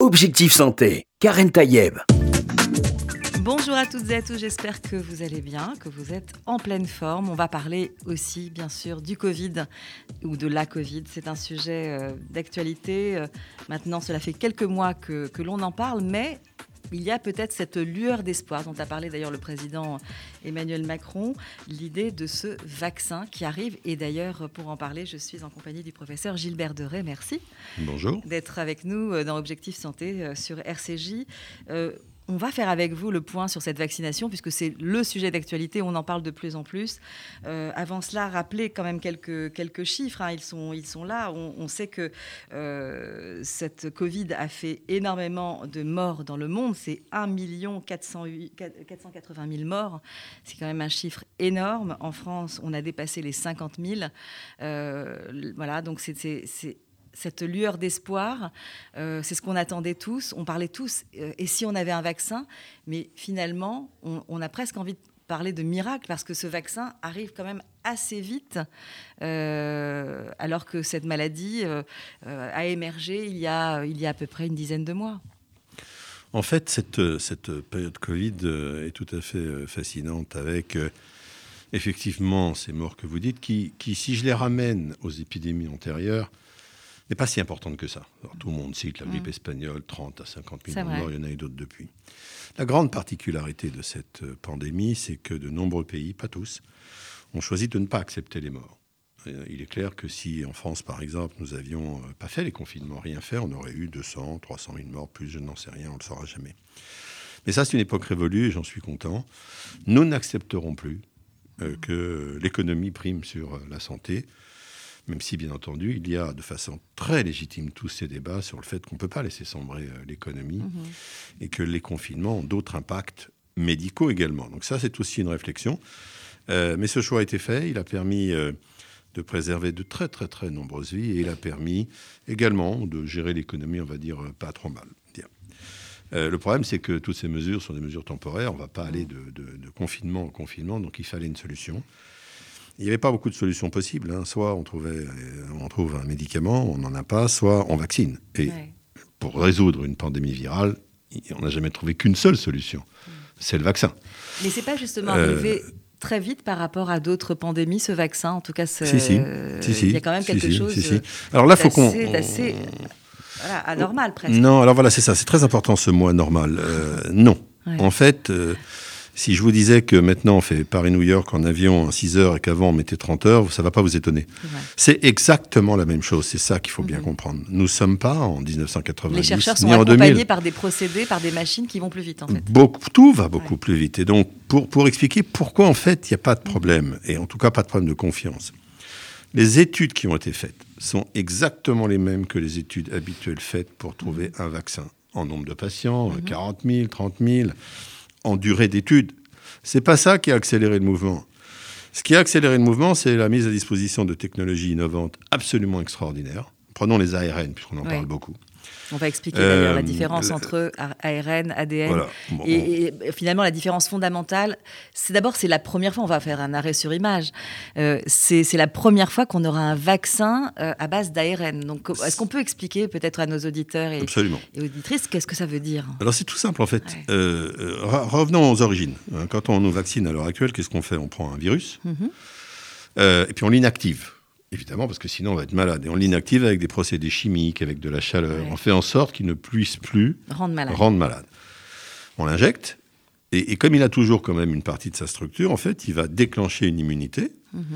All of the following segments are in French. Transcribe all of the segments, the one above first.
Objectif Santé, Karen Tayeb. Bonjour à toutes et à tous, j'espère que vous allez bien, que vous êtes en pleine forme. On va parler aussi, bien sûr, du Covid ou de la Covid. C'est un sujet d'actualité. Maintenant, cela fait quelques mois que l'on en parle, mais il y a peut-être cette lueur d'espoir dont a parlé d'ailleurs le président Emmanuel Macron, l'idée de ce vaccin qui arrive. Et d'ailleurs, pour en parler, je suis en compagnie du professeur Gilbert Deray. Merci. Bonjour. D'être avec nous dans Objectif Santé sur RCJ. On va faire avec vous le point sur cette vaccination, puisque c'est le sujet d'actualité, on en parle de plus en plus. Avant cela, rappelez quand même quelques chiffres, hein. Ils sont là. On sait que cette Covid a fait énormément de morts dans le monde. C'est 1 480 000 morts. C'est quand même un chiffre énorme. En France, on a dépassé les 50 000. Voilà, donc c'est cette lueur d'espoir, c'est ce qu'on attendait tous. On parlait tous, et si on avait un vaccin? Mais finalement, on a presque envie de parler de miracle, parce que ce vaccin arrive quand même assez vite, alors que cette maladie a émergé il y a à peu près une dizaine de mois. En fait, cette période Covid est tout à fait fascinante, avec effectivement ces morts que vous dites, qui, si je les ramène aux épidémies antérieures, n'est pas si importante que ça. Alors, tout le monde cite la grippe espagnole, 30 à 50 000 morts, il y en a eu d'autres depuis. La grande particularité de cette pandémie, c'est que de nombreux pays, pas tous, ont choisi de ne pas accepter les morts. Il est clair que si, en France, par exemple, nous n'avions pas fait les confinements, rien fait, on aurait eu 200, 300 000 morts, plus, je n'en sais rien, on ne le saura jamais. Mais ça, c'est une époque révolue et j'en suis content. Nous n'accepterons plus que l'économie prime sur la santé, même si, bien entendu, il y a de façon très légitime tous ces débats sur le fait qu'on ne peut pas laisser sombrer l'économie et que les confinements ont d'autres impacts médicaux également. Donc ça, c'est aussi une réflexion. Mais ce choix a été fait. Il a permis de préserver de très, très, très nombreuses vies et il a permis également de gérer l'économie, on va dire, pas trop mal. Le problème, c'est que toutes ces mesures sont des mesures temporaires. On ne va pas aller de confinement en confinement, donc il fallait une solution. Il n'y avait pas beaucoup de solutions possibles. Hein. Soit on trouve un médicament, on n'en a pas, soit on vaccine. Et pour résoudre une pandémie virale, on n'a jamais trouvé qu'une seule solution. C'est le vaccin. Mais ce n'est pas justement arrivé très vite par rapport à d'autres pandémies, ce vaccin? En tout cas, il y a quand même quelque chose alors là, d'assez anormal presque. Non, alors voilà, c'est ça. C'est très important ce mot anormal. Non. Ouais. En fait... si je vous disais que maintenant on fait Paris-New York en avion en 6 heures et qu'avant on mettait 30 heures, ça ne va pas vous étonner. C'est exactement la même chose, c'est ça qu'il faut bien comprendre. Nous ne sommes pas en 1990 Les chercheurs sont ni en accompagnés 2000. Par des procédés, par des machines qui vont plus vite en fait. Tout va beaucoup plus vite. Et donc pour expliquer pourquoi en fait il n'y a pas de problème, et en tout cas pas de problème de confiance, les études qui ont été faites sont exactement les mêmes que les études habituelles faites pour trouver un vaccin. En nombre de patients, 40 000, 30 000... en durée d'études. C'est pas ça qui a accéléré le mouvement. Ce qui a accéléré le mouvement, c'est la mise à disposition de technologies innovantes absolument extraordinaires. Prenons les ARN, puisqu'on en parle beaucoup. On va expliquer d'ailleurs la différence entre ARN, ADN. Voilà. Et finalement, la différence fondamentale, c'est la première fois, on va faire un arrêt sur image, c'est la première fois qu'on aura un vaccin à base d'ARN. Donc, est-ce qu'on peut expliquer peut-être à nos auditeurs et auditrices qu'est-ce que ça veut dire? Alors, c'est tout simple en fait. Revenons aux origines. Quand on nous vaccine à l'heure actuelle, qu'est-ce qu'on fait? On prend un virus et puis on l'inactive. Évidemment, parce que sinon on va être malade. Et on l'inactive avec des procédés chimiques, avec de la chaleur. On fait en sorte qu'il ne puisse plus rendre malade. On l'injecte, et comme il a toujours quand même une partie de sa structure, en fait, il va déclencher une immunité.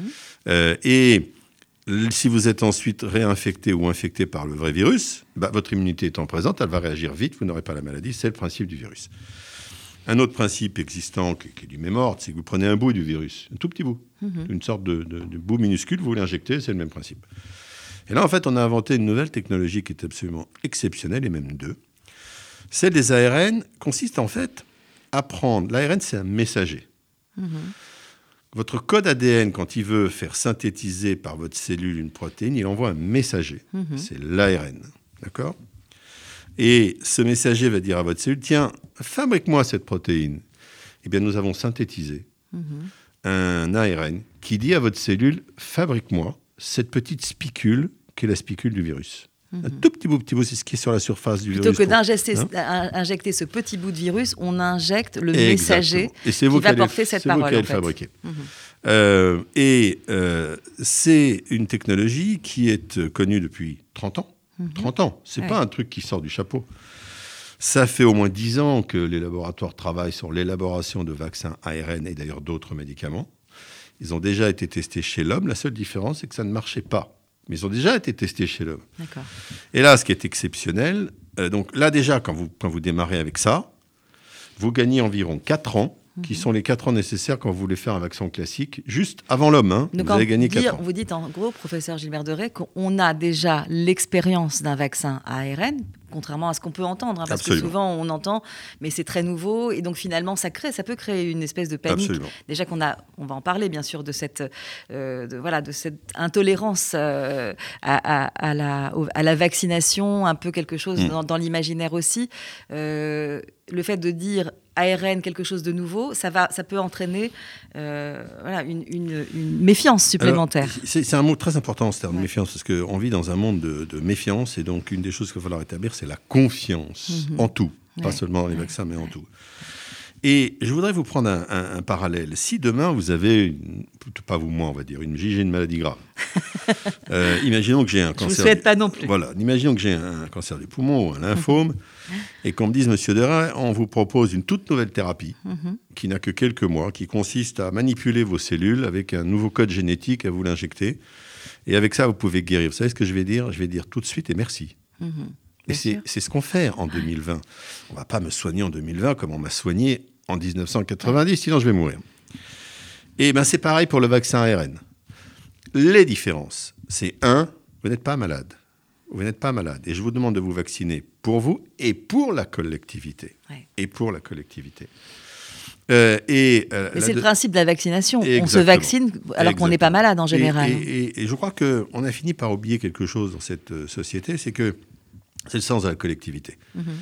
Et si vous êtes ensuite réinfecté ou infecté par le vrai virus, votre immunité étant présente, elle va réagir vite, vous n'aurez pas la maladie. C'est le principe du virus. Un autre principe existant, qui est du même ordre, c'est que vous prenez un bout du virus, un tout petit bout, une sorte de bout minuscule, vous l'injectez, c'est le même principe. Et là, en fait, on a inventé une nouvelle technologie qui est absolument exceptionnelle, et même deux. Celle des ARN consiste en fait à prendre... L'ARN, c'est un messager. Votre code ADN, quand il veut faire synthétiser par votre cellule une protéine, il envoie un messager. C'est l'ARN, d'accord ? Et ce messager va dire à votre cellule, tiens, fabrique-moi cette protéine. Eh bien, nous avons synthétisé un ARN qui dit à votre cellule, fabrique-moi cette petite spicule qui est la spicule du virus. Un tout petit bout, c'est ce qui est sur la surface du virus. Plutôt que d'injecter ce petit bout de virus, on injecte le messager qui va porter cette parole. C'est vous qui allez le fabriquer. C'est une technologie qui est connue depuis 30 ans. 30 ans, c'est pas un truc qui sort du chapeau. Ça fait au moins 10 ans que les laboratoires travaillent sur l'élaboration de vaccins ARN et d'ailleurs d'autres médicaments. Ils ont déjà été testés chez l'homme. La seule différence, c'est que ça ne marchait pas. Mais ils ont déjà été testés chez l'homme. D'accord. Et là, ce qui est exceptionnel, donc là déjà, quand vous démarrez avec ça, vous gagnez environ 4 ans, qui sont les 4 ans nécessaires quand vous voulez faire un vaccin classique, juste avant l'homme. Donc, vous avez gagné 4 ans. Vous dites en gros, professeur Gilbert Deray, qu'on a déjà l'expérience d'un vaccin ARN, contrairement à ce qu'on peut entendre, parce Absolument. que souvent on entend, mais c'est très nouveau, et donc finalement ça peut créer une espèce de panique. Absolument. Déjà on va en parler bien sûr de cette intolérance à la vaccination, un peu quelque chose dans l'imaginaire aussi. Le fait de dire ARN, quelque chose de nouveau, ça peut entraîner une méfiance supplémentaire. Alors, c'est un mot très important, ce terme de méfiance, parce qu'on vit dans un monde de méfiance, et donc une des choses qu'il va falloir établir, c'est la confiance en tout, pas seulement dans les vaccins, mais en tout. Et je voudrais vous prendre un parallèle. Si demain vous avez, pas vous, moi, on va dire, j'ai une maladie grave. Imaginons que j'ai un cancer. Je ne vous souhaite pas non plus. Voilà, imaginons que j'ai un cancer du poumon ou un lymphome, et qu'on me dise, Monsieur Deray, on vous propose une toute nouvelle thérapie qui n'a que quelques mois, qui consiste à manipuler vos cellules avec un nouveau code génétique, à vous l'injecter. Et avec ça, vous pouvez guérir. Vous savez ce que je vais dire ? Je vais dire tout de suite et merci. Et c'est ce qu'on fait en 2020. On ne va pas me soigner en 2020 comme on m'a soigné en 1990, sinon je vais mourir. Et bien c'est pareil pour le vaccin ARN. Les différences, c'est vous n'êtes pas malade. Vous n'êtes pas malade. Et je vous demande de vous vacciner pour vous et pour la collectivité. Et pour la collectivité. Mais c'est le principe de la vaccination. Exactement. On se vaccine alors qu'on n'est pas malade en général. Et je crois qu'on a fini par oublier quelque chose dans cette société, c'est le sens de la collectivité.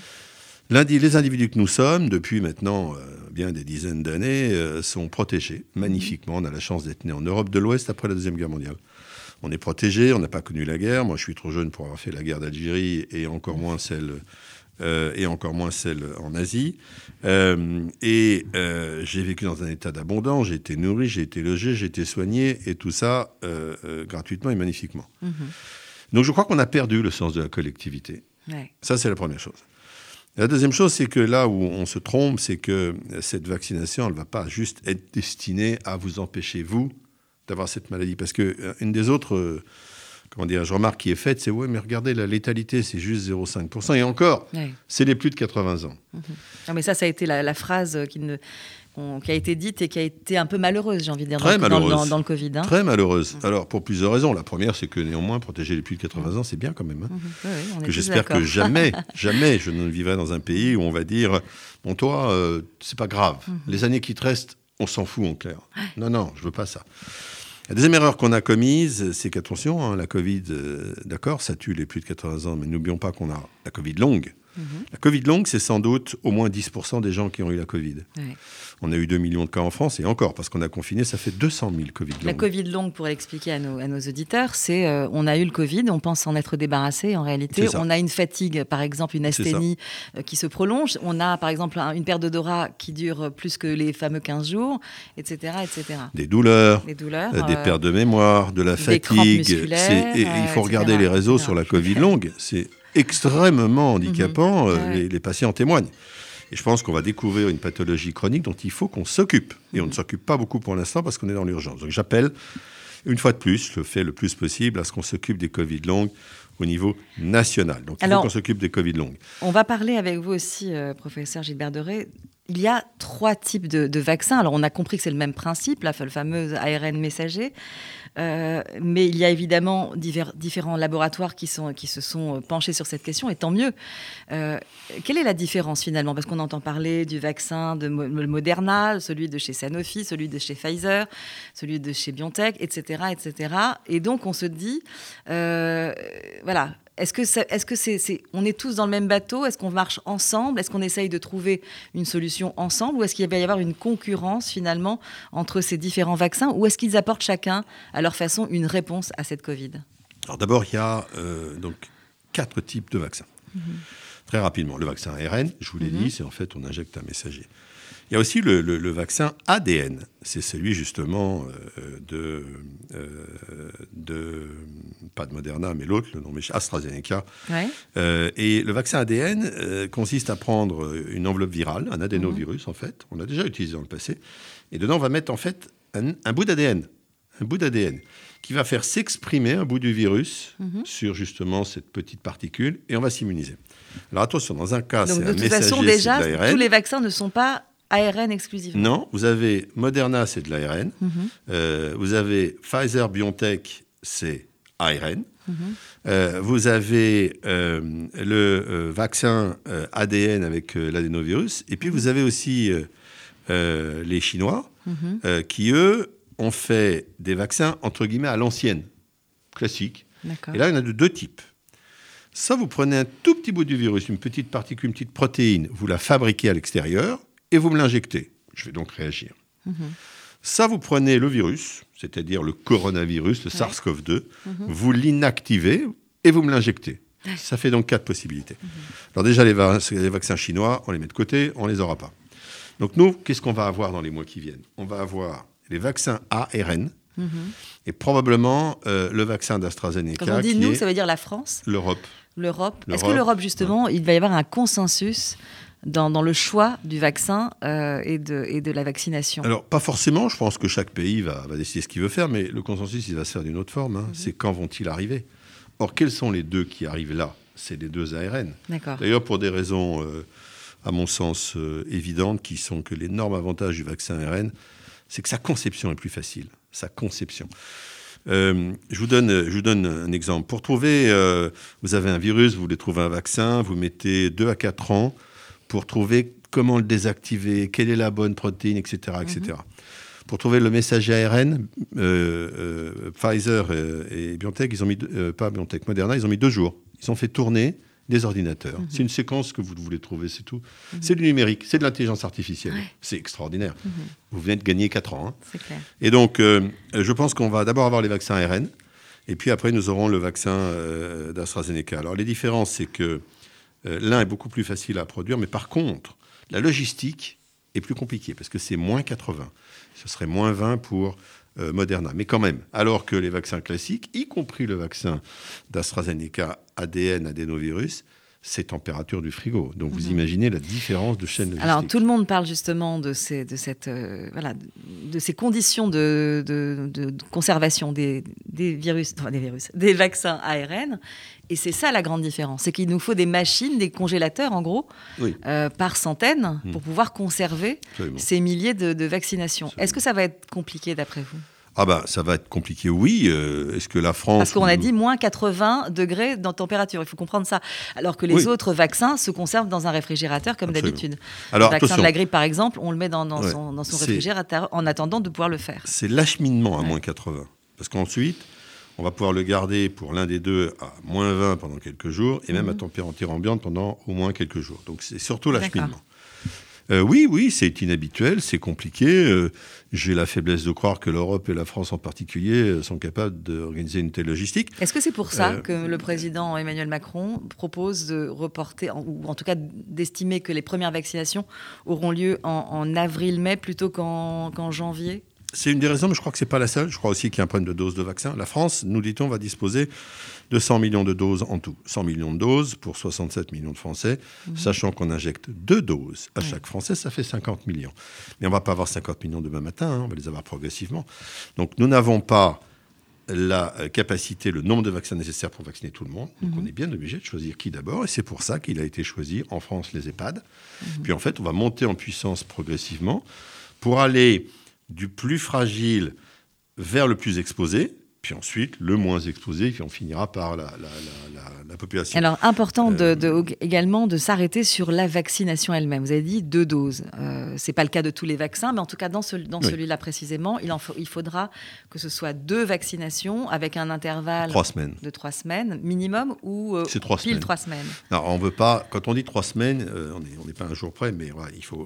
Les individus que nous sommes, depuis maintenant bien des dizaines d'années, sont protégés magnifiquement. On a la chance d'être né en Europe de l'Ouest après la Deuxième Guerre mondiale. On est protégés, on n'a pas connu la guerre. Moi, je suis trop jeune pour avoir fait la guerre d'Algérie et encore moins celle en Asie. J'ai vécu dans un état d'abondance, j'ai été nourri, j'ai été logé, j'ai été soigné, et tout ça gratuitement et magnifiquement. Donc je crois qu'on a perdu le sens de la collectivité. Ça, c'est la première chose. La deuxième chose, c'est que là où on se trompe, c'est que cette vaccination, elle ne va pas juste être destinée à vous empêcher, vous, d'avoir cette maladie. Parce qu'une des autres remarques qui est faite, c'est « ouais, mais regardez, la létalité, c'est juste 0,5%. » Et encore, c'est les plus de 80 ans. Non, mais ça a été la phrase qui a été dite et qui a été un peu malheureuse, j'ai envie de dire, dans le Covid. Très malheureuse. Alors, pour plusieurs raisons. La première, c'est que néanmoins, protéger les plus de 80 ans, c'est bien quand même. Que j'espère que jamais je ne vivrai dans un pays où on va dire « bon, toi, c'est pas grave. Les années qui te restent, on s'en fout en clair. » Non, je veux pas ça. La deuxième erreur qu'on a commise, c'est qu'attention, la Covid, d'accord, ça tue les plus de 80 ans, mais n'oublions pas qu'on a la Covid longue. La Covid longue, c'est sans doute au moins 10% des gens qui ont eu la Covid. On a eu 2 millions de cas en France, et encore, parce qu'on a confiné, ça fait 200 000 Covid longues. La Covid longue, pour l'expliquer à nos auditeurs, c'est on a eu le Covid, on pense s'en être débarrassé. En réalité, on a une fatigue, par exemple, une asthénie qui se prolonge. On a, par exemple, une perte d'odorat qui dure plus que les fameux 15 jours, etc. Des douleurs, des pertes de mémoire, de la fatigue. Il faut regarder les réseaux sur la Covid longue. C'est extrêmement handicapant. Les patients témoignent. Et je pense qu'on va découvrir une pathologie chronique dont il faut qu'on s'occupe. Et on ne s'occupe pas beaucoup pour l'instant parce qu'on est dans l'urgence. Donc j'appelle, une fois de plus, je le fais le plus possible, à ce qu'on s'occupe des Covid longues au niveau national. Donc il faut qu'on s'occupe des Covid longues. On va parler avec vous aussi, professeur Gilbert Deray. Il y a 3 types de vaccins. Alors on a compris que c'est le même principe, le fameux ARN messager. Mais il y a évidemment différents laboratoires qui se sont penchés sur cette question, et tant mieux. Quelle est la différence finalement ? Parce qu'on entend parler du vaccin de Moderna, celui de chez Sanofi, celui de chez Pfizer, celui de chez BioNTech, etc., etc. Et donc on se dit, voilà. Est-ce que on est tous dans le même bateau ? Est-ce qu'on marche ensemble ? Est-ce qu'on essaye de trouver une solution ensemble ? Ou est-ce qu'il va y avoir une concurrence finalement entre ces différents vaccins ? Ou est-ce qu'ils apportent chacun à leur façon une réponse à cette Covid ? Alors d'abord, il y a 4 types de vaccins. Très rapidement, le vaccin ARN, je vous l'ai dit, c'est en fait on injecte un messager. Il y a aussi le vaccin ADN. C'est celui justement pas de Moderna, mais l'autre, le nom m'échappe, AstraZeneca. Ouais. Et le vaccin ADN consiste à prendre une enveloppe virale, un adénovirus en fait. On l'a déjà utilisé dans le passé. Et dedans, on va mettre en fait un bout d'ADN. Un bout d'ADN qui va faire s'exprimer un bout du virus sur justement cette petite particule et on va s'immuniser. Alors attention, dans un cas, donc, c'est un messager, de toute façon, déjà, c'est de l'ARN. tous les vaccins ne sont pas ARN exclusivement. Non, vous avez Moderna, c'est de l'ARN. Vous avez Pfizer-BioNTech, c'est ARN. Vous avez le vaccin ADN avec l'adénovirus. Et puis, vous avez aussi les Chinois qui, eux, ont fait des vaccins, entre guillemets, à l'ancienne, classique. D'accord. Et là, il y en a de 2 types. Ça, vous prenez un tout petit bout du virus, une petite particule, une petite protéine, vous la fabriquez à l'extérieur et vous me l'injectez. Je vais donc réagir. Ça, vous prenez le virus, c'est-à-dire le coronavirus, le SARS-CoV-2, vous l'inactivez et vous me l'injectez. Ça fait donc 4 possibilités. Alors déjà, les vaccins chinois, on les met de côté, on ne les aura pas. Donc nous, qu'est-ce qu'on va avoir dans les mois qui viennent ? On va avoir les vaccins ARN et probablement le vaccin d'AstraZeneca. Quand on dit nous, ça veut dire la France ? L'Europe. L'Europe. Est-ce que l'Europe, justement, il va y avoir un consensus dans le choix du vaccin et de la vaccination ? Alors, pas forcément. Je pense que chaque pays va décider ce qu'il veut faire, mais le consensus, il va se faire d'une autre forme. C'est quand vont-ils arriver ? Or, quels sont les 2 qui arrivent là ? C'est les 2 ARN. D'accord. D'ailleurs, pour des raisons, à mon sens, évidentes, qui sont que l'énorme avantage du vaccin ARN, c'est que sa conception est plus facile. Sa conception. Je vous donne un exemple. Pour trouver, vous avez un virus, vous voulez trouver un vaccin, vous mettez 2 à 4 ans pour trouver comment le désactiver, quelle est la bonne protéine, etc. etc. Pour trouver le messager ARN, Pfizer et BioNTech, ils ont mis, pas BioNTech, Moderna, ils ont mis 2 jours. Ils ont fait tourner des ordinateurs. C'est une séquence que vous voulez trouver, c'est tout. C'est du numérique, c'est de l'intelligence artificielle. Ouais. C'est extraordinaire. Vous venez de gagner 4 ans. C'est clair. Et donc, je pense qu'on va d'abord avoir les vaccins ARN, et puis après, nous aurons le vaccin d'AstraZeneca. Alors, les différences, c'est que l'un est beaucoup plus facile à produire, mais par contre, la logistique est plus compliquée, parce que c'est moins 80. Ce serait moins 20 pour Moderna. Mais quand même, alors que les vaccins classiques, y compris le vaccin d'AstraZeneca ADN, adénovirus, c'est température du frigo. Donc vous imaginez la différence de chaîne logistique. Alors tout le monde parle justement de ces conditions de conservation des vaccins ARN. Et c'est ça la grande différence. C'est qu'il nous faut des machines, des congélateurs en gros, par centaines pour pouvoir conserver ces milliers de vaccinations. Absolument. Est-ce que ça va être compliqué d'après vous ? Ah bah, ça va être compliqué, oui. Est-ce que la France... Parce qu'on a dit moins 80 degrés dans température, il faut comprendre ça. Alors que les autres vaccins se conservent dans un réfrigérateur comme d'habitude. Alors, le vaccin de la grippe, par exemple, on le met dans son réfrigérateur en attendant de pouvoir le faire. C'est l'acheminement à moins 80. Parce qu'ensuite, on va pouvoir le garder pour l'un des 2 à moins 20 pendant quelques jours et même à température ambiante pendant au moins quelques jours. Donc c'est surtout l'acheminement. Oui, c'est inhabituel, c'est compliqué. J'ai la faiblesse de croire que l'Europe et la France en particulier sont capables d'organiser une telle logistique. Est-ce que c'est pour ça que le président Emmanuel Macron propose de reporter, ou en tout cas d'estimer que les premières vaccinations auront lieu en avril-mai plutôt qu'en janvier ? C'est une des raisons, mais je crois que ce n'est pas la seule. Je crois aussi qu'il y a un problème de doses de vaccins. La France, nous dit-on, va disposer de 100 millions de doses en tout. 100 millions de doses pour 67 millions de Français, sachant qu'on injecte 2 doses à chaque Français, ça fait 50 millions. Mais on ne va pas avoir 50 millions demain matin, on va les avoir progressivement. Donc nous n'avons pas la capacité, le nombre de vaccins nécessaires pour vacciner tout le monde. Donc on est bien obligé de choisir qui d'abord, et c'est pour ça qu'il a été choisi en France les EHPAD. Puis en fait, on va monter en puissance progressivement pour aller du plus fragile vers le plus exposé, puis ensuite le moins exposé, puis on finira par la population. Alors, important également de s'arrêter sur la vaccination elle-même. Vous avez dit 2 doses. Ce n'est pas le cas de tous les vaccins, mais en tout cas, dans celui-là précisément, il faudra que ce soit 2 vaccinations avec un intervalle de 3 semaines minimum ou c'est 3 semaines. 3 semaines. Non, on veut pas, quand on dit 3 semaines, on n'est pas un jour près, mais voilà, il faut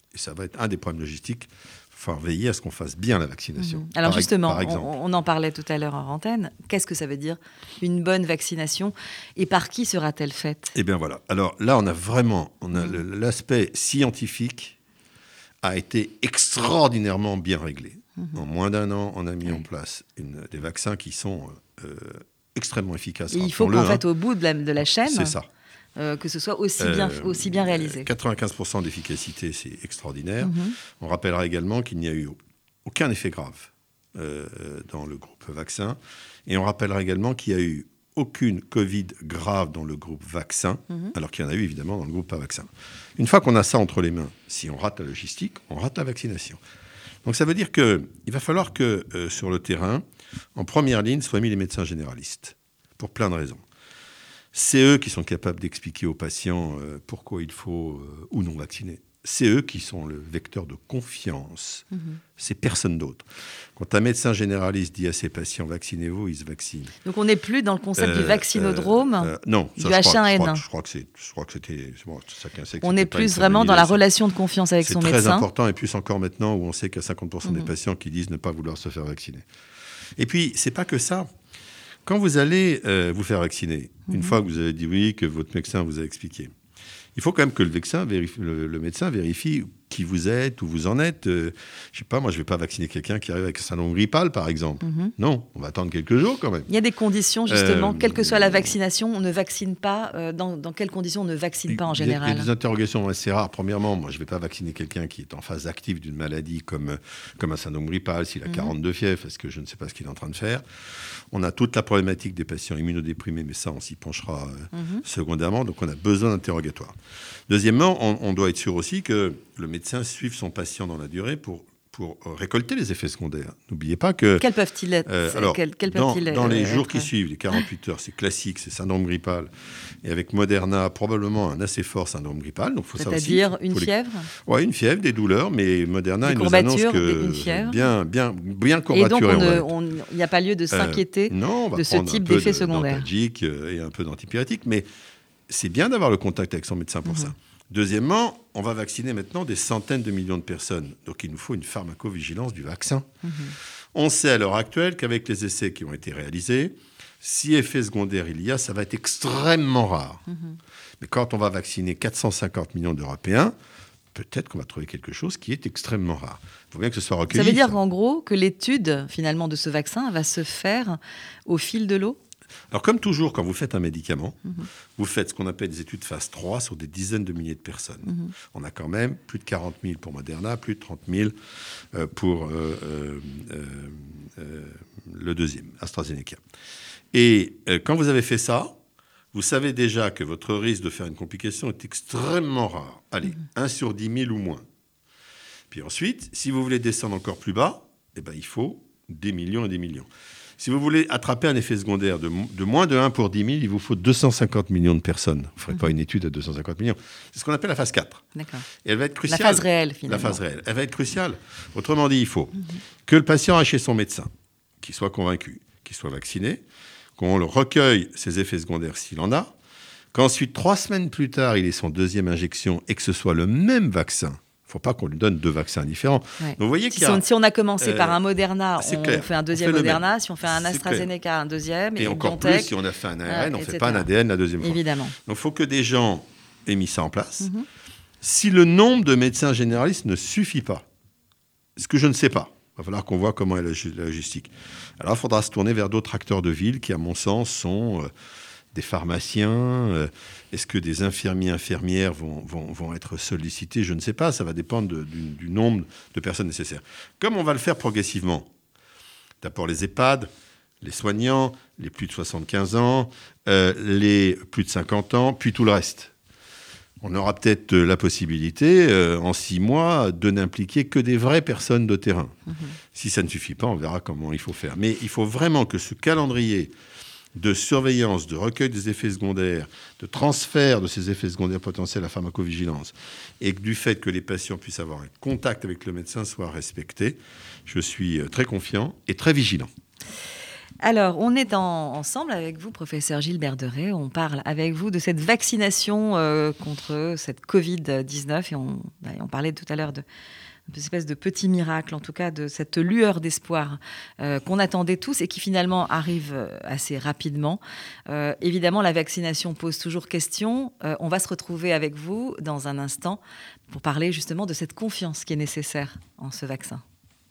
Et ça va être un des problèmes logistiques. Il faut veiller à ce qu'on fasse bien la vaccination. Alors justement, on en parlait tout à l'heure en antenne. Qu'est-ce que ça veut dire une bonne vaccination et par qui sera-t-elle faite ? Eh bien voilà. Alors là, on a l'aspect scientifique a été extraordinairement bien réglé. En moins d'1 an, on a mis en place des vaccins qui sont extrêmement efficaces. Et il faut qu'en fait, au bout de la chaîne, c'est ça. Que ce soit aussi bien réalisé. 95% d'efficacité, c'est extraordinaire. On rappellera également qu'il n'y a eu aucun effet grave dans le groupe vaccin. Et on rappellera également qu'il n'y a eu aucune Covid grave dans le groupe vaccin, alors qu'il y en a eu évidemment dans le groupe pas vaccin. Une fois qu'on a ça entre les mains, si on rate la logistique, on rate la vaccination. Donc ça veut dire qu'il va falloir que sur le terrain, en première ligne, soient mis les médecins généralistes, pour plein de raisons. C'est eux qui sont capables d'expliquer aux patients pourquoi il faut ou non vacciner. C'est eux qui sont le vecteur de confiance. C'est personne d'autre. Quand un médecin généraliste dit à ses patients « vaccinez-vous », ils se vaccinent. Donc on n'est plus dans le concept du vaccinodrome, non, du H1N1. Je crois que c'était... chacun sait que on est plus vraiment dans la relation de confiance avec son médecin. C'est très important, et plus encore maintenant où on sait qu'il y a 50% des patients qui disent ne pas vouloir se faire vacciner. Et puis, c'est pas que ça. Quand vous allez vous faire vacciner, une fois que vous avez dit oui, que votre médecin vous a expliqué, il faut quand même que le médecin vérifie qui vous êtes, où vous en êtes. Je sais pas, moi, je vais pas vacciner quelqu'un qui arrive avec un syndrome grippal, par exemple. Non, on va attendre quelques jours quand même. Il y a des conditions, justement, quelle que soit la vaccination, on ne vaccine pas. Dans quelles conditions on ne vaccine pas en général ? Il y a des interrogations assez rares. Premièrement, moi, je vais pas vacciner quelqu'un qui est en phase active d'une maladie comme un syndrome grippal, s'il a 42 fièvres, parce que je ne sais pas ce qu'il est en train de faire. On a toute la problématique des patients immunodéprimés, mais ça, on s'y penchera secondairement. Donc, on a besoin d'interrogatoires. Deuxièmement, on doit être sûr aussi que le médecin suive son patient dans la durée pour récolter les effets secondaires. N'oubliez pas que... Quels peuvent-ils être Dans les jours qui suivent, les 48 heures, c'est classique, c'est syndrome grippal. Et avec Moderna, probablement un assez fort syndrome grippal. Donc faut C'est-à-dire une fièvre ? Oui, une fièvre, des douleurs, mais Moderna, il nous annonce que bien courbaturé. Et donc, il n'y a pas lieu de s'inquiéter de ce type d'effets secondaires. D'antalgique et un peu d'antipyrétique, mais c'est bien d'avoir le contact avec son médecin pour ça. Deuxièmement, on va vacciner maintenant des centaines de millions de personnes. Donc, il nous faut une pharmacovigilance du vaccin. On sait à l'heure actuelle qu'avec les essais qui ont été réalisés, si effet secondaire il y a, ça va être extrêmement rare. Mais quand on va vacciner 450 millions d'Européens, peut-être qu'on va trouver quelque chose qui est extrêmement rare. Il faut bien que ce soit recueilli. Ça veut dire qu'en gros, que l'étude, finalement, de ce vaccin va se faire au fil de l'eau ? Alors, comme toujours, quand vous faites un médicament, vous faites ce qu'on appelle des études phase 3 sur des dizaines de milliers de personnes. On a quand même plus de 40 000 pour Moderna, plus de 30 000 pour le deuxième, AstraZeneca. Et quand vous avez fait ça, vous savez déjà que votre risque de faire une complication est extrêmement rare. Allez, 1 sur 10 000 ou moins. Puis ensuite, si vous voulez descendre encore plus bas, il faut des millions et des millions. Si vous voulez attraper un effet secondaire de moins de 1 pour 10 000, il vous faut 250 millions de personnes. Vous ne ferez pas une étude à 250 millions. C'est ce qu'on appelle la phase 4. D'accord. Et elle va être cruciale. La phase réelle, finalement. La phase réelle. Elle va être cruciale. Autrement dit, il faut que le patient aille chez son médecin, qu'il soit convaincu, qu'il soit vacciné, qu'on le recueille ses effets secondaires s'il en a, qu'ensuite, 3 semaines plus tard, il ait son deuxième injection et que ce soit le même vaccin. Il ne faut pas qu'on lui donne 2 vaccins différents. Ouais. Donc, vous voyez si on a commencé par un Moderna, on fait un deuxième Moderna. Si on fait un C'est AstraZeneca, clair. un deuxième. Et encore BioNTech, plus, si on a fait un ARN, on ne fait pas un ADN la deuxième fois. Évidemment. Donc, il faut que des gens aient mis ça en place. Si le nombre de médecins généralistes ne suffit pas, ce que je ne sais pas, il va falloir qu'on voit comment est la logistique. Alors, il faudra se tourner vers d'autres acteurs de ville qui, à mon sens, sont des pharmaciens. Est-ce que des infirmières vont être sollicités ? Je ne sais pas. Ça va dépendre du nombre de personnes nécessaires. Comme on va le faire progressivement, d'abord les EHPAD, les soignants, les plus de 75 ans, les plus de 50 ans, puis tout le reste. On aura peut-être la possibilité, en 6 mois, de n'impliquer que des vraies personnes de terrain. Si ça ne suffit pas, on verra comment il faut faire. Mais il faut vraiment que ce calendrier de surveillance, de recueil des effets secondaires, de transfert de ces effets secondaires potentiels à pharmacovigilance, et que du fait que les patients puissent avoir un contact avec le médecin soit respecté, je suis très confiant et très vigilant. Alors, on est ensemble avec vous, professeur Gilbert Deray. On parle avec vous de cette vaccination contre cette Covid-19. Et on parlait tout à l'heure de une espèce de petit miracle, en tout cas de cette lueur d'espoir qu'on attendait tous et qui finalement arrive assez rapidement. Évidemment, la vaccination pose toujours question. On va se retrouver avec vous dans un instant pour parler justement de cette confiance qui est nécessaire en ce vaccin.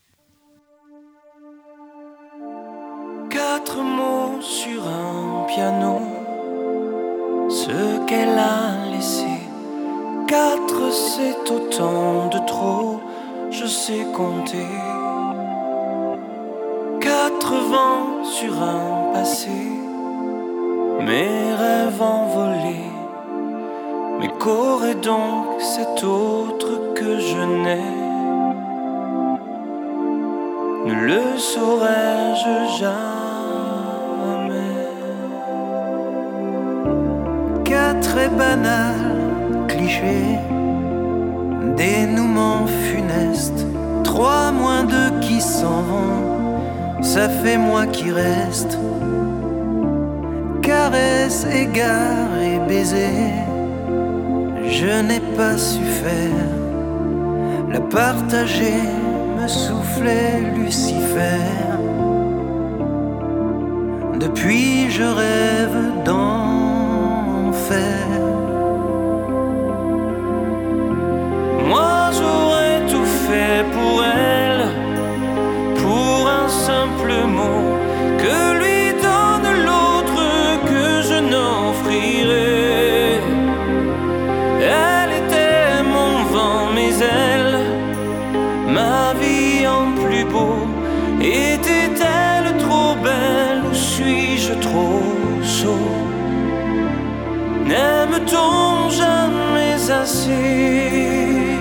4 mots sur un piano, ce qu'elle a laissé. 4, c'est autant de trop, je sais compter. 4 vents sur un passé, mes rêves envolés. Mais qu'aurait donc cet autre que je n'ai? Ne le saurais-je jamais? 4 est banal, cliché, dénouement funeste. 3 moins 2 qui s'en vont, ça fait moi qui reste. Caresse, égard et baiser, je n'ai pas su faire. La partager me soufflait Lucifer. Depuis je rêve d'enfer. Moi j'aurais tout fait pour elle, pour un simple mot que lui donne l'autre que je n'offrirai. Elle était mon vent, mes ailes, ma vie en plus beau. Était-elle trop belle ou suis-je trop sot? N'aime-t-on jamais assez?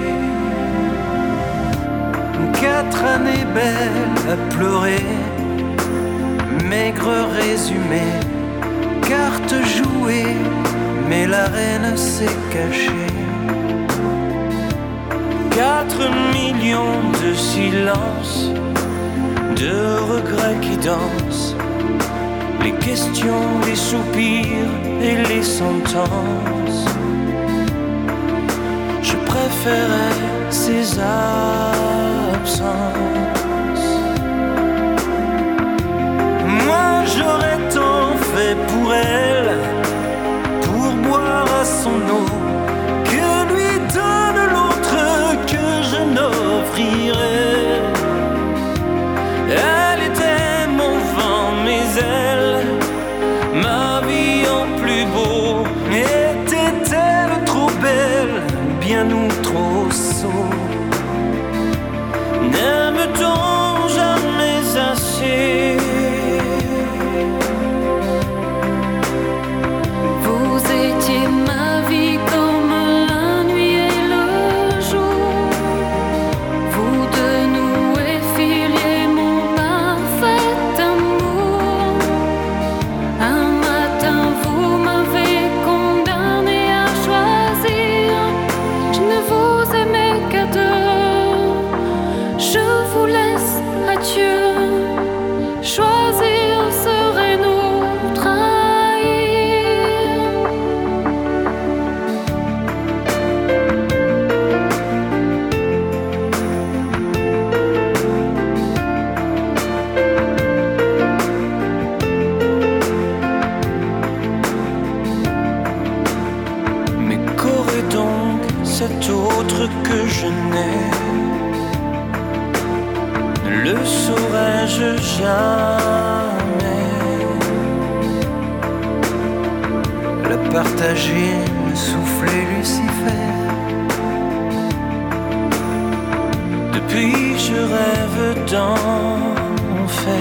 4 années belles à pleurer, maigre résumé, carte jouée, mais la reine s'est cachée. 4 millions de silences, de regrets qui dansent, les questions, les soupirs et les sentences. Je préférais ces absences. Moi j'aurais tant fait pour elle, pour boire à son eau, que lui donne l'autre que je n'offrirai. Elle était mon vent, mes ailes, ma vie en plus beau. Était-elle trop belle, bien ou trop sot? N'aime-t-on jamais assez? Vous étiez ma vie comme la nuit et le jour. Vous de nous effiliez mon parfait amour. Un matin vous m'avez condamné à choisir. Je ne vous aimais qu'à deux. Je vous laisse à Dieu. Choisir serait nous trahir. Mais qu'aurait donc cet autre que je n'ai? Ne le saurais-je jamais? La partager, me souffler Lucifer. Depuis je rêve d'enfer.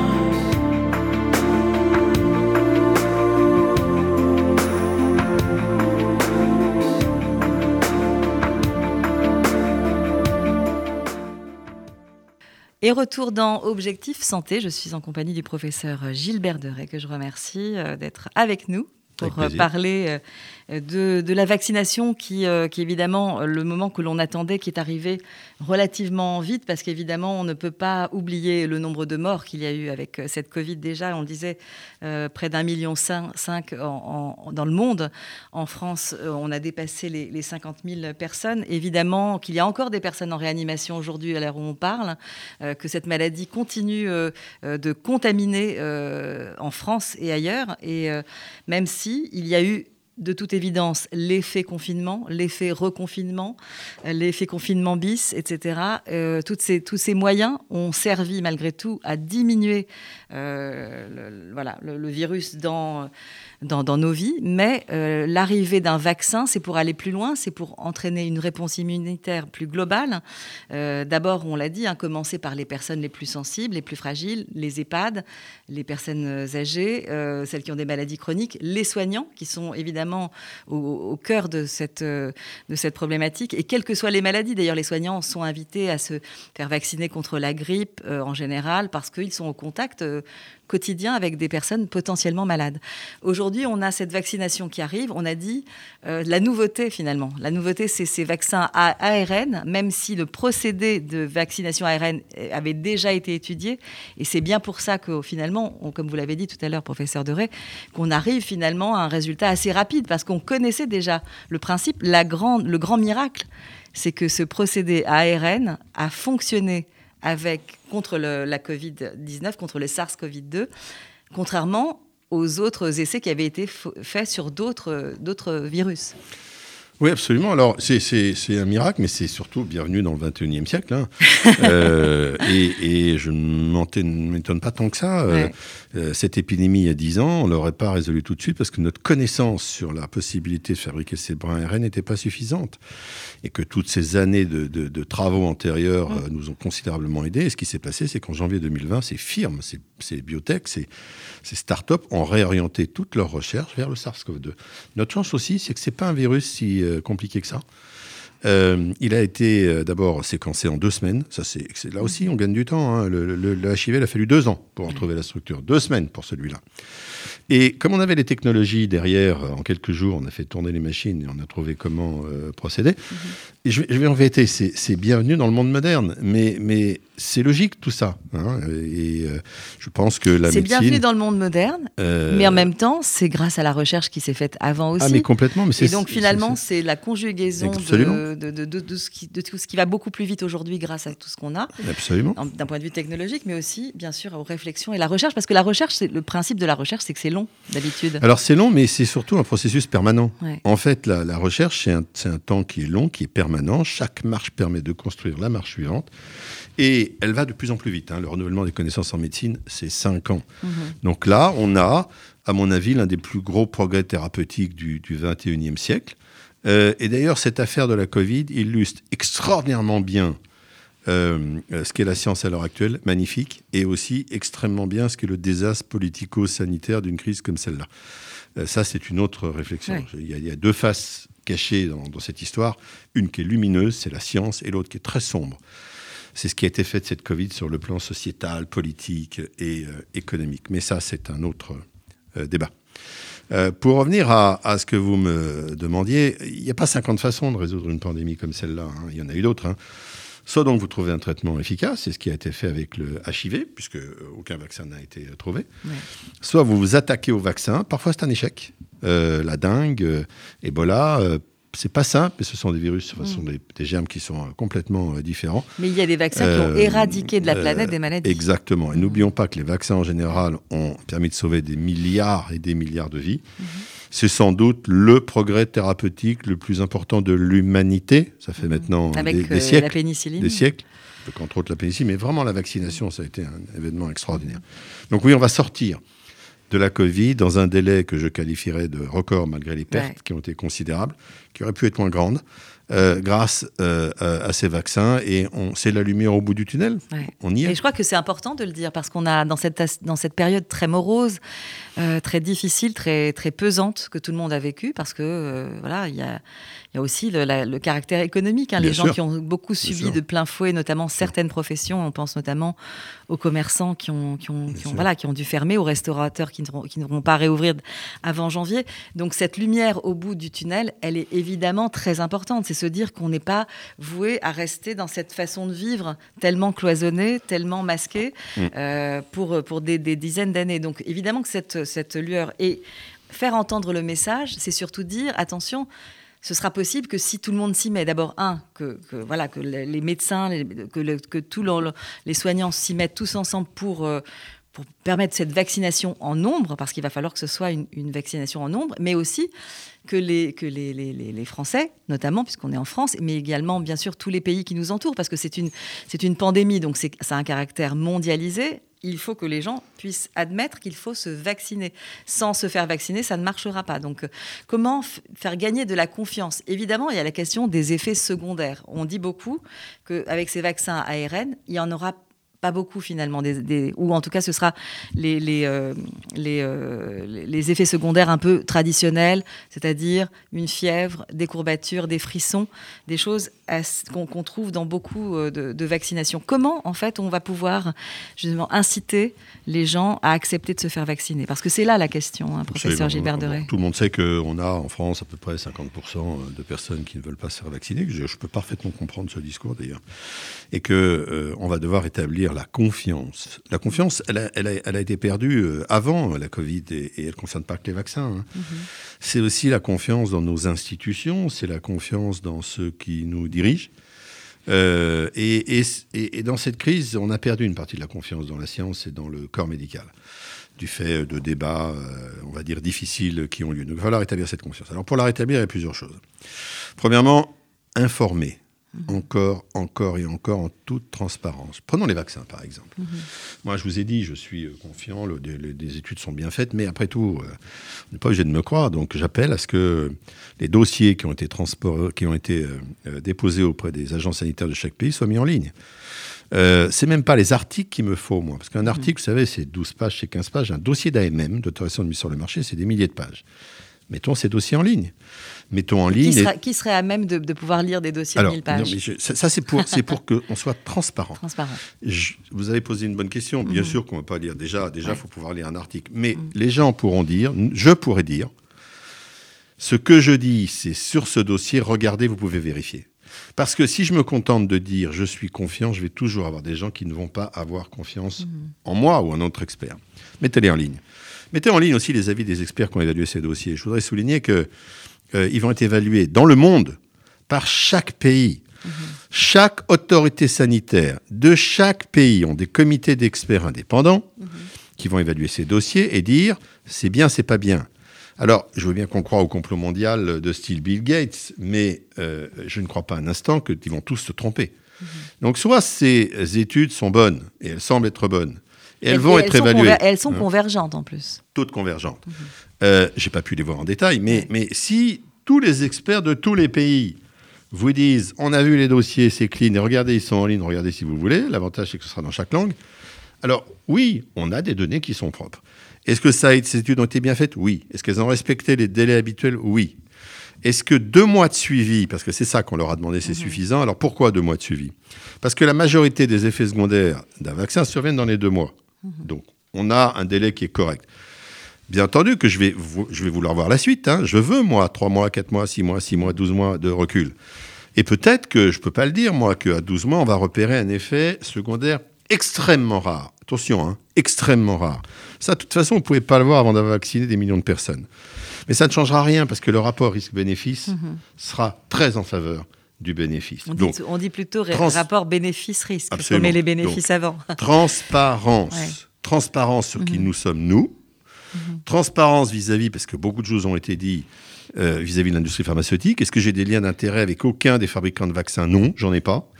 Et retour dans Objectif Santé, je suis en compagnie du professeur Gilbert Deray, que je remercie d'être avec nous pour parler de la vaccination qui évidemment, le moment que l'on attendait, qui est arrivé relativement vite, parce qu'évidemment, on ne peut pas oublier le nombre de morts qu'il y a eu avec cette Covid déjà. On le disait, près d'1,5 million dans le monde. En France, on a dépassé les 50 000 personnes. Évidemment qu'il y a encore des personnes en réanimation aujourd'hui, à l'heure où on parle, que cette maladie continue de contaminer en France et ailleurs. Et même si il y a eu de toute évidence l'effet confinement, l'effet reconfinement, l'effet confinement bis, etc. Tous ces moyens ont servi malgré tout à diminuer le virus dans nos vies. Mais l'arrivée d'un vaccin, c'est pour aller plus loin, c'est pour entraîner une réponse immunitaire plus globale. D'abord, on l'a dit, commencer par les personnes les plus sensibles, les plus fragiles, les EHPAD, les personnes âgées, celles qui ont des maladies chroniques, les soignants qui sont évidemment au cœur de cette problématique. Et quelles que soient les maladies, d'ailleurs, les soignants sont invités à se faire vacciner contre la grippe en général parce qu'ils sont au contact quotidien avec des personnes potentiellement malades. Aujourd'hui, on a cette vaccination qui arrive. On a dit la nouveauté, finalement. La nouveauté, c'est ces vaccins à ARN, même si le procédé de vaccination ARN avait déjà été étudié. Et c'est bien pour ça que, finalement, comme vous l'avez dit tout à l'heure, professeur Deray, qu'on arrive finalement à un résultat assez rapide, parce qu'on connaissait déjà le principe. Le grand miracle, c'est que ce procédé à ARN a fonctionné contre la Covid-19, contre le SARS-CoV-2, contrairement aux autres essais qui avaient été faits sur d'autres virus. Oui, absolument. Alors, c'est un miracle, mais c'est surtout bienvenue dans le 21e siècle. Et je ne m'étonne pas tant que ça. Ouais. Cette épidémie, il y a 10 ans, on ne l'aurait pas résolue tout de suite parce que notre connaissance sur la possibilité de fabriquer ces brins ARN n'était pas suffisante. Et que toutes ces années de travaux antérieurs nous ont considérablement aidés. Et ce qui s'est passé, c'est qu'en janvier 2020, ces firmes, ces biotech, ces start-up ont réorienté toutes leurs recherches vers le SARS-CoV-2. Notre chance aussi, c'est que ce n'est pas un virus si compliqué que ça. Il a été d'abord séquencé en 2 semaines. Là aussi, on gagne du temps. Le HIV, il a fallu 2 ans pour en trouver la structure. 2 semaines pour celui-là. Et comme on avait les technologies derrière, en quelques jours, on a fait tourner les machines et on a trouvé comment procéder. Et je vais en vérité, c'est bienvenu dans le monde moderne. Mais c'est logique tout ça. Et je pense que la médecine... C'est bienvenu dans le monde moderne, mais en même temps, c'est grâce à la recherche qui s'est faite avant aussi. Ah, mais complètement. Mais et donc finalement, c'est la conjugaison de tout ce qui va beaucoup plus vite aujourd'hui grâce à tout ce qu'on a. Absolument. D'un point de vue technologique, mais aussi, bien sûr, aux réflexions et la recherche. Parce que la recherche, le principe de la recherche, c'est que c'est long, d'habitude. Alors, c'est long, mais c'est surtout un processus permanent. Ouais. En fait, la recherche, c'est un temps qui est long, qui est permanent. Chaque marche permet de construire la marche suivante. Et elle va de plus en plus vite. Le renouvellement des connaissances en médecine, c'est 5 ans. Donc là, on a, à mon avis, l'un des plus gros progrès thérapeutiques du 21e siècle. Et d'ailleurs, cette affaire de la Covid illustre extraordinairement bien ce qu'est la science à l'heure actuelle, magnifique, et aussi extrêmement bien ce qu'est le désastre politico-sanitaire d'une crise comme celle-là. Ça, c'est une autre réflexion. Ouais. Il y a 2 faces cachées dans cette histoire. Une qui est lumineuse, c'est la science, et l'autre qui est très sombre. C'est ce qui a été fait de cette Covid sur le plan sociétal, politique et économique. Mais ça, c'est un autre débat. Pour revenir à ce que vous me demandiez, il n'y a pas 50 façons de résoudre une pandémie comme celle-là. Il y en a eu d'autres. Soit donc vous trouvez un traitement efficace, c'est ce qui a été fait avec le HIV, puisque aucun vaccin n'a été trouvé. Ouais. Soit vous vous attaquez au vaccin, parfois c'est un échec. La dengue, Ebola... c'est pas simple, mais ce sont des virus, ce sont des germes qui sont complètement différents. Mais il y a des vaccins qui ont éradiqué de la planète des maladies. Exactement. Et n'oublions pas que les vaccins, en général, ont permis de sauver des milliards et des milliards de vies. C'est sans doute le progrès thérapeutique le plus important de l'humanité. Ça fait maintenant des siècles. La pénicilline. Des siècles. Entre autres la pénicilline. Mais vraiment, la vaccination, ça a été un événement extraordinaire. Donc oui, on va sortir de la Covid dans un délai que je qualifierais de record malgré les pertes qui ont été considérables, qui auraient pu être moins grandes. grâce à ces vaccins. Et c'est la lumière au bout du tunnel. Ouais. On y est. Et je crois que c'est important de le dire parce qu'on a dans cette période très morose, très difficile, très, très pesante que tout le monde a vécu, parce que voilà, il y a aussi le caractère économique. Les gens qui ont beaucoup subi de plein fouet, notamment certaines professions. On pense notamment aux commerçants qui ont dû fermer, aux restaurateurs qui ne vont pas réouvrir avant janvier. Donc cette lumière au bout du tunnel, elle est évidemment très importante. C'est se dire qu'on n'est pas voué à rester dans cette façon de vivre tellement cloisonnée, tellement masquée pour des dizaines d'années. Donc évidemment que cette lueur, et faire entendre le message, c'est surtout dire attention. Ce sera possible que si tout le monde s'y met. D'abord, que les médecins, que tous les soignants s'y mettent tous ensemble pour permettre cette vaccination en nombre, parce qu'il va falloir que ce soit une vaccination en nombre, mais aussi que les Français, notamment, puisqu'on est en France, mais également, bien sûr, tous les pays qui nous entourent, parce que c'est une pandémie, donc ça a un caractère mondialisé. Il faut que les gens puissent admettre qu'il faut se vacciner. Sans se faire vacciner, ça ne marchera pas. Donc, comment faire gagner de la confiance ? Évidemment, il y a la question des effets secondaires. On dit beaucoup qu'avec ces vaccins ARN, il n'y en aura pas beaucoup finalement, ou en tout cas ce sera les effets secondaires un peu traditionnels, c'est-à-dire une fièvre, des courbatures, des frissons, des choses qu'on trouve dans beaucoup de vaccinations. Comment en fait on va pouvoir justement inciter les gens à accepter de se faire vacciner ? Parce que c'est là la question, professeur Gilbert Deray. Tout le monde sait qu'on a en France à peu près 50% de personnes qui ne veulent pas se faire vacciner. Je peux parfaitement comprendre ce discours d'ailleurs. Et qu'on va devoir établir la confiance. La confiance, elle a été perdue avant la Covid et elle ne concerne pas que les vaccins. C'est aussi la confiance dans nos institutions, c'est la confiance dans ceux qui nous dirigent. Et dans cette crise, on a perdu une partie de la confiance dans la science et dans le corps médical, du fait de débats, on va dire, difficiles qui ont lieu. Donc il va falloir rétablir cette confiance. Alors pour la rétablir, il y a plusieurs choses. Premièrement, informer. Encore et encore en toute transparence. Prenons les vaccins, par exemple. Moi, je vous ai dit, je suis confiant, les études sont bien faites, mais après tout, on n'est pas obligé de me croire. Donc, j'appelle à ce que les dossiers qui ont été déposés auprès des agents sanitaires de chaque pays soient mis en ligne. C'est même pas les articles qu'il me faut, moi. Parce qu'un article, vous savez, c'est 12 pages, c'est 15 pages. Un dossier d'AMM, d'autorisation de mise sur le marché, c'est des milliers de pages. Mettons ces dossiers en ligne. Qui serait à même de pouvoir lire des dossiers de 1000 pages ? Ça, c'est pour qu'on soit transparent. Vous avez posé une bonne question. Bien sûr qu'on ne va pas lire. Déjà, il faut pouvoir lire un article. Mais les gens pourront dire, je pourrais dire, ce que je dis, c'est sur ce dossier, regardez, vous pouvez vérifier. Parce que si je me contente de dire je suis confiant, je vais toujours avoir des gens qui ne vont pas avoir confiance en moi ou en autre expert. Mettez-les en ligne. Mettez en ligne aussi les avis des experts qui ont évalué ces dossiers. Je voudrais souligner qu'ils vont être évalués dans le monde par chaque pays. Chaque autorité sanitaire de chaque pays ont des comités d'experts indépendants qui vont évaluer ces dossiers et dire c'est bien, c'est pas bien. Alors, je veux bien qu'on croie au complot mondial de style Bill Gates, mais je ne crois pas un instant qu'ils vont tous se tromper. Donc, soit ces études sont bonnes, et elles semblent être bonnes, et elles vont être évaluées. Elles sont convergentes en plus. Toutes convergentes. Je n'ai pas pu les voir en détail, mais si tous les experts de tous les pays vous disent on a vu les dossiers, c'est clean, et regardez, ils sont en ligne, regardez si vous voulez, l'avantage c'est que ce sera dans chaque langue. Alors oui, on a des données qui sont propres. Est-ce que ces études ont été bien faites ? Oui. Est-ce qu'elles ont respecté les délais habituels ? Oui. Est-ce que 2 mois de suivi, parce que c'est ça qu'on leur a demandé, c'est suffisant. Alors pourquoi 2 mois de suivi ? Parce que la majorité des effets secondaires d'un vaccin surviennent dans les 2 mois. Donc on a un délai qui est correct. Bien entendu que je vais vouloir voir la suite. Je veux, moi, 3 mois, 4 mois, 6 mois, 12 mois de recul. Et peut-être que, je ne peux pas le dire, moi, qu'à 12 mois, on va repérer un effet secondaire extrêmement rare. Attention, extrêmement rare. Ça, de toute façon, vous ne pouvez pas le voir avant d'avoir vacciné des millions de personnes. Mais ça ne changera rien parce que le rapport risque-bénéfice sera très en faveur du bénéfice. On dit plutôt rapport bénéfice-risque, Absolument. comme les bénéfices avant. Transparence. Transparence sur qui nous sommes, nous. Transparence vis-à-vis, parce que beaucoup de choses ont été dites vis-à-vis de l'industrie pharmaceutique. Est-ce que j'ai des liens d'intérêt avec aucun des fabricants de vaccins ? Non, j'en ai pas.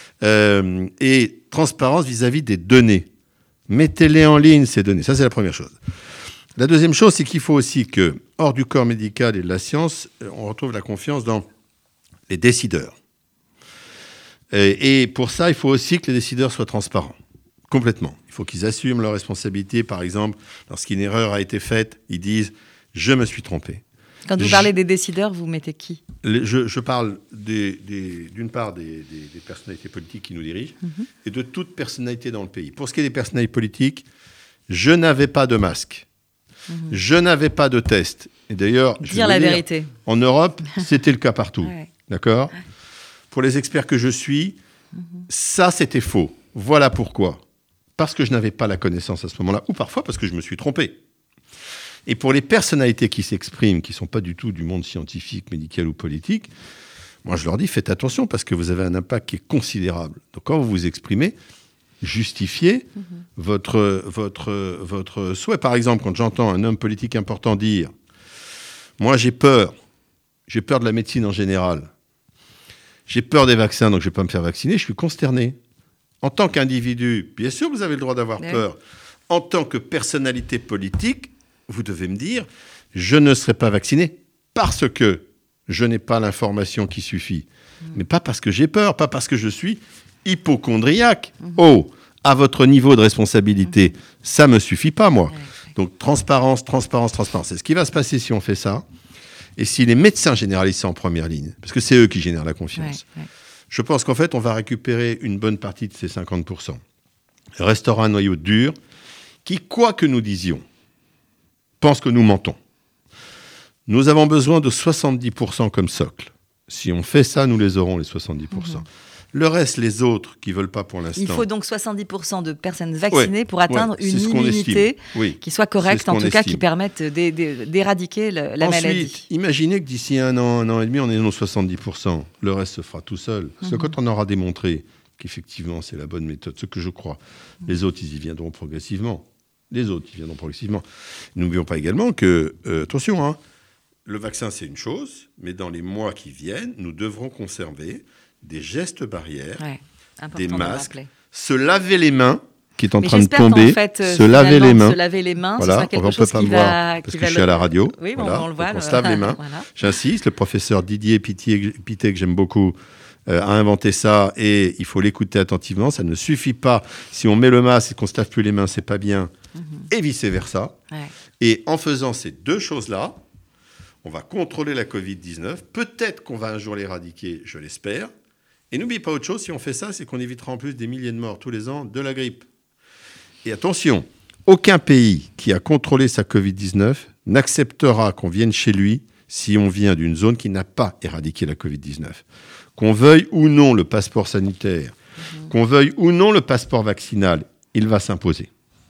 Et transparence vis-à-vis des données. Mettez-les en ligne, ces données. Ça, c'est la première chose. La deuxième chose, c'est qu'il faut aussi que, hors du corps médical et de la science, on retrouve la confiance dans les décideurs. Et pour ça, il faut aussi que les décideurs soient transparents, complètement. Il faut qu'ils assument leurs responsabilités. Par exemple, lorsqu'une erreur a été faite, ils disent « je me suis trompé ». Quand vous parlez des décideurs, vous mettez qui ? Je parle d'une part des personnalités politiques qui nous dirigent et de toute personnalité dans le pays. Pour ce qui est des personnalités politiques, je n'avais pas de masque. Je n'avais pas de test. Et d'ailleurs, dire la vérité. En Europe, c'était le cas partout. Ouais. D'accord ? Pour les experts que je suis, ça, c'était faux. Voilà pourquoi. Parce que je n'avais pas la connaissance à ce moment-là, ou parfois parce que je me suis trompé. Et pour les personnalités qui s'expriment, qui ne sont pas du tout du monde scientifique, médical ou politique, moi, je leur dis, faites attention parce que vous avez un impact qui est considérable. Donc, quand vous vous exprimez, justifiez votre souhait. Par exemple, quand j'entends un homme politique important dire « Moi, j'ai peur de la médecine en général. J'ai peur des vaccins, donc je ne vais pas me faire vacciner. » Je suis consterné. En tant qu'individu, bien sûr, vous avez le droit d'avoir peur. En tant que personnalité politique, vous devez me dire « Je ne serai pas vacciné parce que je n'ai pas l'information qui suffit. » Mais pas parce que j'ai peur, pas parce que je suis hypocondriaque. Oh, à votre niveau de responsabilité, ça ne me suffit pas, moi. Donc, transparence. C'est ce qui va se passer si on fait ça. Et si les médecins généralisent ça en première ligne, parce que c'est eux qui génèrent la confiance, je pense qu'en fait, on va récupérer une bonne partie de ces 50%. Il restera un noyau dur qui, quoi que nous disions, pense que nous mentons. Nous avons besoin de 70% comme socle. Si on fait ça, nous les aurons, les 70%. Le reste, les autres qui ne veulent pas pour l'instant... Il faut donc 70% de personnes vaccinées pour atteindre une immunité qui soit correcte, en tout cas, qui permette d'éradiquer la maladie. Ensuite, imaginez que d'ici un an et demi, on est nos 70%. Le reste se fera tout seul. Parce que quand on aura démontré qu'effectivement, c'est la bonne méthode, ce que je crois, les autres, ils y viendront progressivement. N'oublions pas également que, attention, le vaccin, c'est une chose, mais dans les mois qui viennent, nous devrons conserver des gestes barrières, des masques, se laver les mains, qui est en train de tomber, se laver les mains, voilà, on ne peut pas me voir parce que je suis à la radio, oui, voilà, on le voit, on se lave les mains. Voilà. J'insiste, le professeur Didier Pittet, que j'aime beaucoup, a inventé ça et il faut l'écouter attentivement. Ça ne suffit pas. Si on met le masque et qu'on ne se lave plus les mains, c'est pas bien, et vice-versa. Et en faisant ces deux choses-là, on va contrôler la Covid-19. Peut-être qu'on va un jour l'éradiquer, je l'espère. Et n'oubliez pas autre chose, si on fait ça, c'est qu'on évitera en plus des milliers de morts tous les ans de la grippe. Et attention, aucun pays qui a contrôlé sa Covid-19 n'acceptera qu'on vienne chez lui si on vient d'une zone qui n'a pas éradiqué la Covid-19. Qu'on veuille ou non le passeport sanitaire, qu'on veuille ou non le passeport vaccinal, il va s'imposer.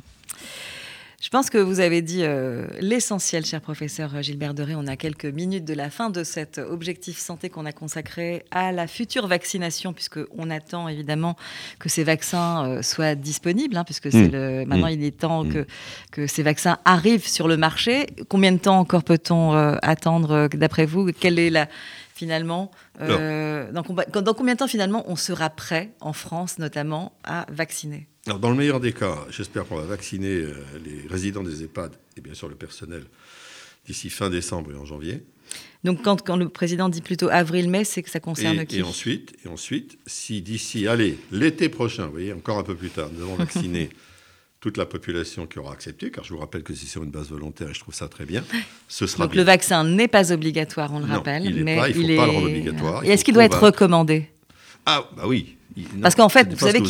Je pense que vous avez dit l'essentiel, cher professeur Gilbert Deray. On a quelques minutes de la fin de cet objectif santé qu'on a consacré à la future vaccination, puisqu'on attend évidemment que ces vaccins soient disponibles, puisque maintenant il est temps que ces vaccins arrivent sur le marché. Combien de temps encore peut-on attendre, d'après vous ? Quelle est finalement, dans combien de temps finalement on sera prêt, en France notamment, à vacciner ? Alors, dans le meilleur des cas, j'espère qu'on va vacciner les résidents des EHPAD et bien sûr le personnel d'ici fin décembre et en janvier. Donc quand le président dit plutôt avril-mai, c'est que ça concerne qui ? Et ensuite, si d'ici, l'été prochain, vous voyez, encore un peu plus tard, nous allons vacciner toute la population qui aura accepté, car je vous rappelle que c'est sur une base volontaire et je trouve ça très bien, ce sera donc bien. Le vaccin n'est pas obligatoire, on le rappelle. Il ne faut pas le rendre obligatoire. Et est-ce qu'il doit être recommandé ? Ah, bah oui. Parce qu'en fait, vous savez qu'il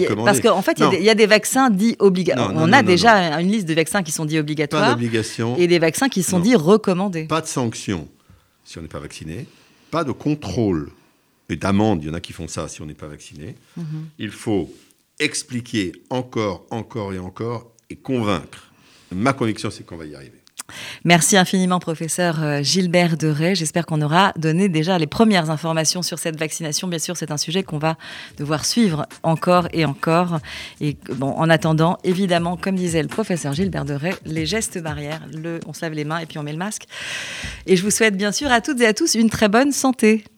y a des vaccins dits obligatoires. On a déjà une liste de vaccins qui sont dits obligatoires. Pas d'obligation. Et des vaccins qui sont dits recommandés. Pas de sanction si on n'est pas vacciné. Pas de contrôle et d'amende. Il y en a qui font ça si on n'est pas vacciné. Il faut expliquer encore et convaincre. Ma conviction, c'est qu'on va y arriver. Merci infiniment, professeur Gilbert Deray. J'espère qu'on aura donné déjà les premières informations sur cette vaccination. Bien sûr, c'est un sujet qu'on va devoir suivre encore et encore. Et en attendant, évidemment, comme disait le professeur Gilbert Deray, les gestes barrières, on se lave les mains et puis on met le masque. Et je vous souhaite bien sûr à toutes et à tous une très bonne santé.